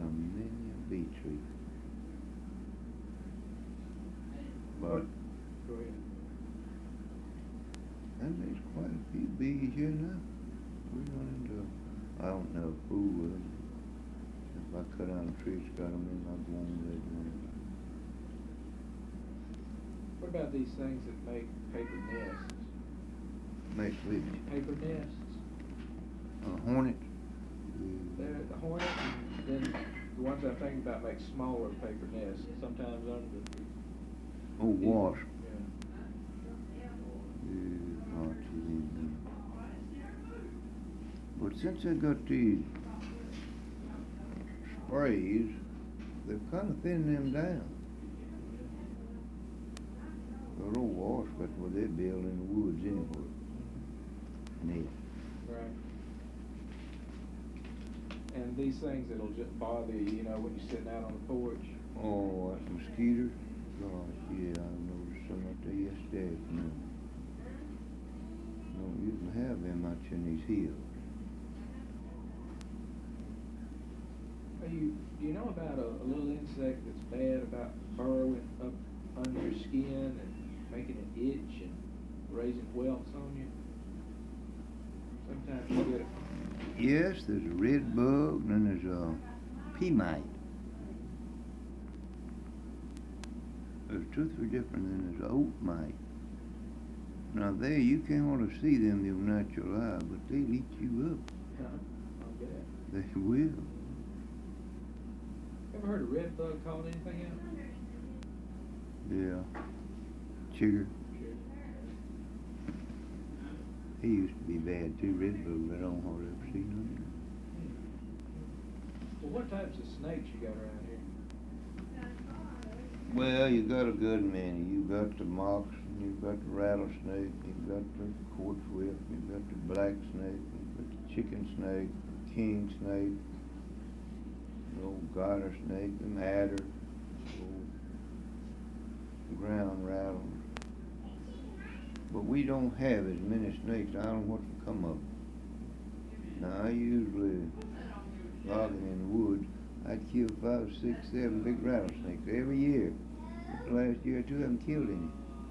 many a bee tree. But Go ahead. and there's quite a few bees here now. We run into, I don't know who will. If I cut down a tree, it's got them in, I'll go on and let them in. What about these things that make paper nests? Make which? Paper nests. Hornet? They're the hornet, and then the ones I'm thinking about make smaller paper nests, sometimes under the. Oh, wasp. Yeah. Lots of them. But since I got these sprays, they've kind of thinned them down. The old wasp, that's what they build in the woods anyway. Neat. Right. And these things that'll just bother you, when you're sitting out on the porch. Oh, that's mosquitoes? Gosh, yeah, I noticed some out there yesterday. No. Don't usually have them out here in these hills. Do you know about a little insect that's bad about burrowing up under your skin and making it itch and raising welts on you? Sometimes you get it. Yes, there's a red bug, and then there's a pea mite. There's 2 or 3 different, and then there's oat mite. Now there, you can't hardly see them with your natural eye, but they'll eat you up. I'll get it. They will. Ever heard a red bug called anything else? Yeah. Chigger. Sure. He used to be bad too, red bug, I don't hardly ever see none. Well, what types of snakes you got around here? Well, you got a good many. You got the moccasin, you got the rattlesnake, you got the quartz whip, you got the black snake, you got the chicken snake, the king snake, the old garter snake, the adder, the old ground rattle. But we don't have as many snakes. I don't know what's come up. Now I usually logging in the woods. I kill 5, 6, 7 big rattlesnakes every year. But the last year or 2 I haven't killed any.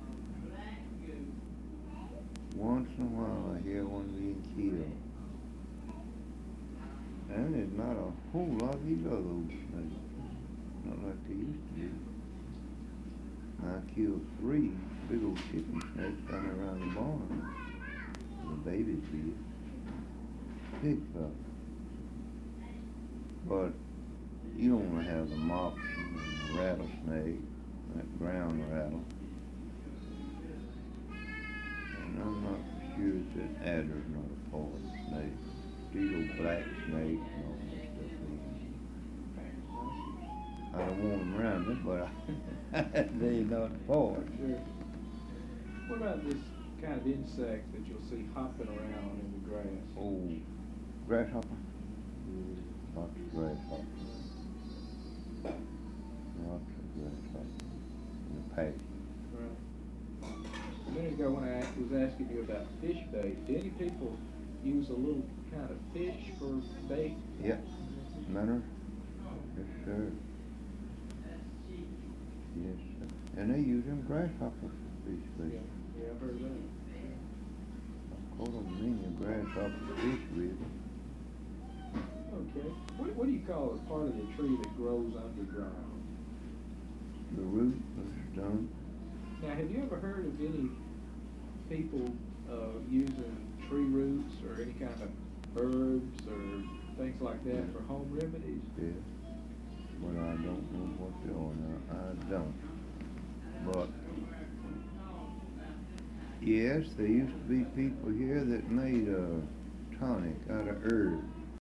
Once in a while I hear one being killed. And there's not a whole lot of these other old snakes. Not like they used to be. I killed 3 big old chicken snakes down around the barn. The babies did. Big fella. But you only have the moccasin and the rattlesnake, that ground rattle. And I'm not sure that adder's not a part of the snake. These old black snakes and all that stuff. I don't want them around me, but they're not part. Sure. What about this kind of insect that you'll see hopping around in the grass? Oh, grasshopper? Lots of grasshoppers. Lots of grasshoppers in the patch. Right. A minute ago when I was asking you about fish bait, do any people use a little kind of fish for bait? Yep. Minnows? Yes, sir. Yes, sir. And they use them grasshoppers for fish bait. Yeah, I've heard of that. I caught them many a grasshopper fish with. Okay. What do you call the part of the tree that grows underground? The root of the stump. Now, have you ever heard of any people using tree roots or any kind of herbs or things like that for home remedies? Yeah. But I don't know what they are now. I don't. But yes, there used to be people here that made a tonic out of herbs.